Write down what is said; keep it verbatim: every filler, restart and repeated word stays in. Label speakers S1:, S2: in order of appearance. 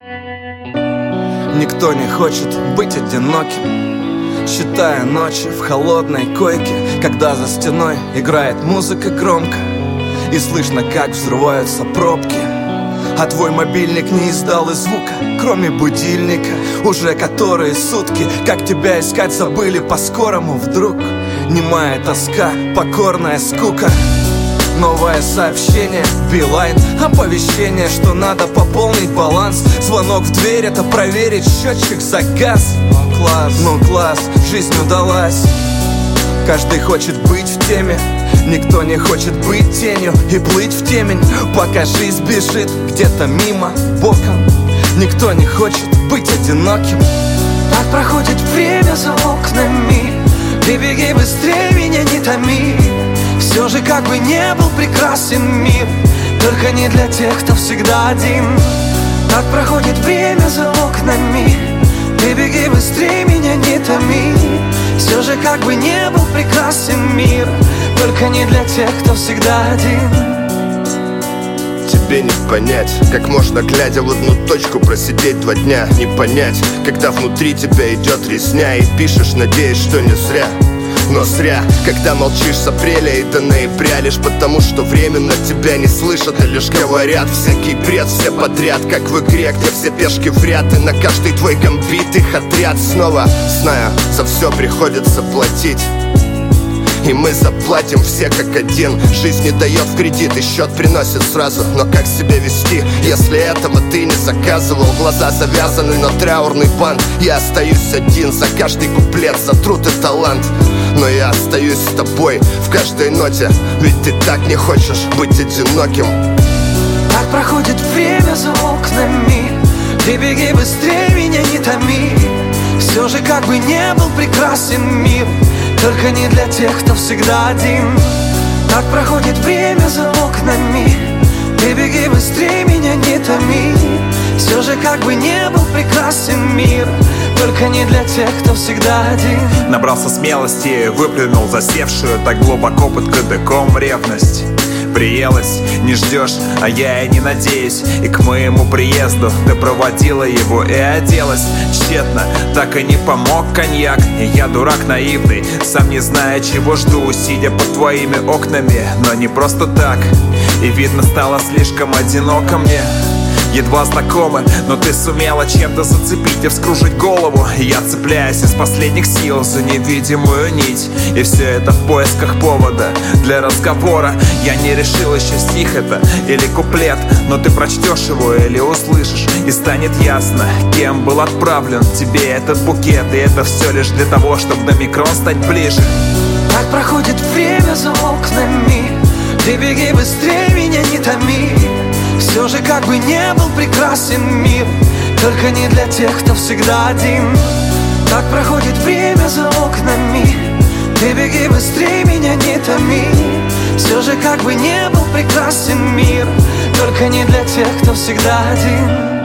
S1: Никто не хочет быть одиноким, считая ночи в холодной койке, когда за стеной играет музыка громко и слышно, как взрываются пробки. А твой мобильник не издал и звука, кроме будильника. Уже которые сутки, как тебя искать забыли по-скорому. Вдруг немая тоска, покорная скука. Новое сообщение, Билайн, оповещение, что надо пополнить баланс. Звонок в дверь, это проверить, счетчик загас. Ну класс, ну класс, жизнь удалась. Каждый хочет быть в теме, никто не хочет быть тенью и плыть в темень, пока жизнь бежит где-то мимо, боком. Никто не хочет быть одиноким.
S2: Так проходит время за окнами, ты беги быстрее, меня не томи. Все же как бы не был прекрасен мир, только не для тех, кто всегда один. Так проходит время за окнами, ты беги быстрее, меня не томи. Все же как бы не был прекрасен мир, только не для тех, кто всегда один.
S3: Тебе не понять, как можно, глядя в одну точку, просидеть два дня. Не понять, когда внутри тебя идет резня, и пишешь, надеясь, что не зря. Но зря, когда молчишь с апреля и до ноября, лишь потому, что временно тебя не слышат, а лишь говорят всякий бред, все подряд, как в игре, где все пешки в ряд, и на каждый твой гамбит их отряд. Снова знаю, за все приходится платить, и мы заплатим все как один. Жизнь не дает в кредит и счет приносит сразу. Но как себя вести, если этого ты не заказывал? Глаза завязаны на траурный бант. Я остаюсь один, за каждый куплет, за труд и талант. Но я остаюсь с тобой в каждой ноте, ведь ты так не хочешь быть одиноким.
S2: Так проходит время за окнами, ты беги быстрее, меня не томи. Все же как бы не был прекрасен мир, только не для тех, кто всегда один. Так проходит время за окнами, ты беги быстрее, меня не томи. Все же как бы не был прекрасен мир, только не для тех, кто всегда один.
S4: Набрался смелости, выплюнул засевшую так глубоко под кадыком ревность. Приелась, не ждешь, а я и не надеюсь. И к моему приезду ты проводила его и оделась тщетно, так и не помог коньяк. И я дурак наивный, сам не зная, чего жду, сидя под твоими окнами, но не просто так. И видно, стало слишком одиноко мне. Едва знакомы, но ты сумела чем-то зацепить и вскружить голову. И я цепляюсь из последних сил за невидимую нить. И все это в поисках повода для разговора. Я не решил еще, стих это или куплет, но ты прочтешь его или услышишь, и станет ясно, кем был отправлен тебе этот букет. И это все лишь для того, чтобы на микрон стать ближе.
S2: Так проходит время за окнами, ты беги быстрее, меня не томи. Все же как бы не был прекрасен мир, только не для тех, кто всегда один. Так проходит время за окнами, ты беги быстрее, меня не томи. Все же как бы не был прекрасен мир, только не для тех, кто всегда один.